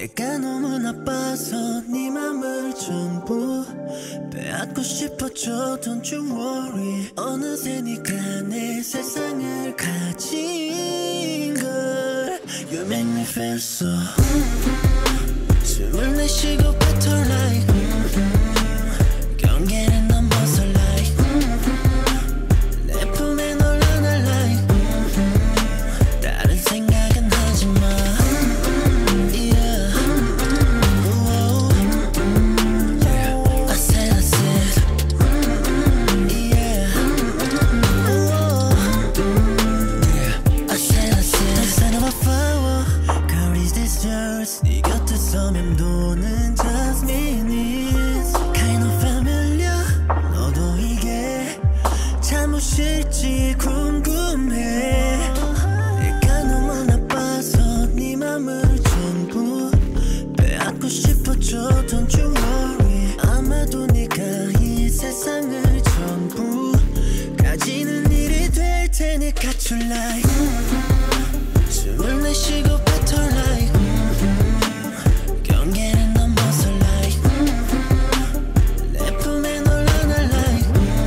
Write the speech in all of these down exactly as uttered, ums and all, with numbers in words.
내가 너무 나빠서 네 맘을 전부 빼앗고 싶어져. Don't you worry. 어느새 네가 내 세상을 가진 걸. You make me feel so. 숨을 내쉬고 battle like 경계를 넘어서 like 내 품에 널 안아 like 다른 생각은 하지마. Yeah. Whoa. Yeah. I said I said Yeah. Whoa. Yeah. I said I said The scent of a flower carries this yours. 네 곁에서 맴도는 jasmine is kind of familiar. 너도 이게 잠옷일지 궁금해. 내가 너무 나빠서 네 맘을 전부 빼앗고 싶어져. Don't you worry. 아마도 네가 이 세상을 전부 가지는 일이 될 테니까 tonight. 숨을 내쉬고 battle like 경계를 넘어서 like 내 품에 널 안아 like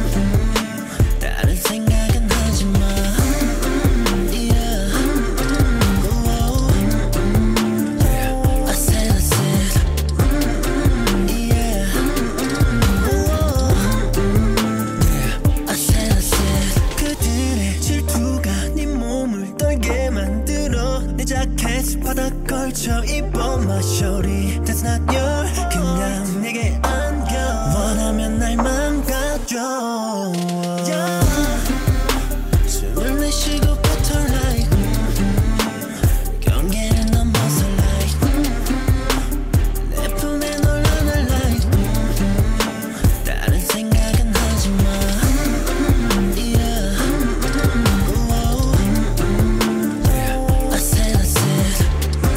다른 생각은 하지마. Yeah. Whoa. Yeah. I said I said Yeah. Whoa. Yeah. I said I said 그들의 질투가 네 몸을 떨게 만들어. 내 자켓 바닥 걸쳐 입어 my shorty. That's not your. 그냥 내게 안겨. 원하면 날 망가져. Yeah. 숨을 내쉬고 battle like 경계를 넘어서 like 내 품에 널 안아 like 다른 생각은 하지마. Yeah. Whoa. Yeah. I said I said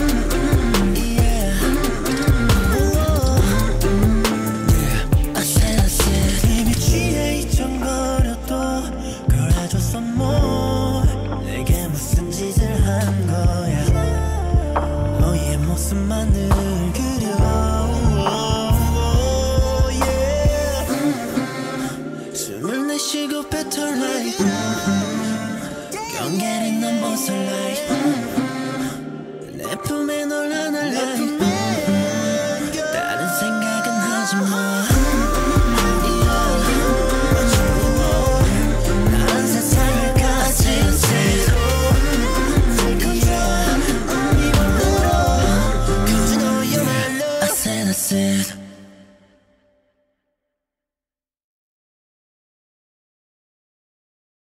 Yeah. Whoa. Yeah. I said I said 이미 취해 잊혀버려도 걸어줘서 뭐 내게 무슨 짓을 한 거야. 너의 모습만을 그려. Yeah. 숨을 내쉬고 battle like 경계를 넘어서 like 내 품에 널 안아 like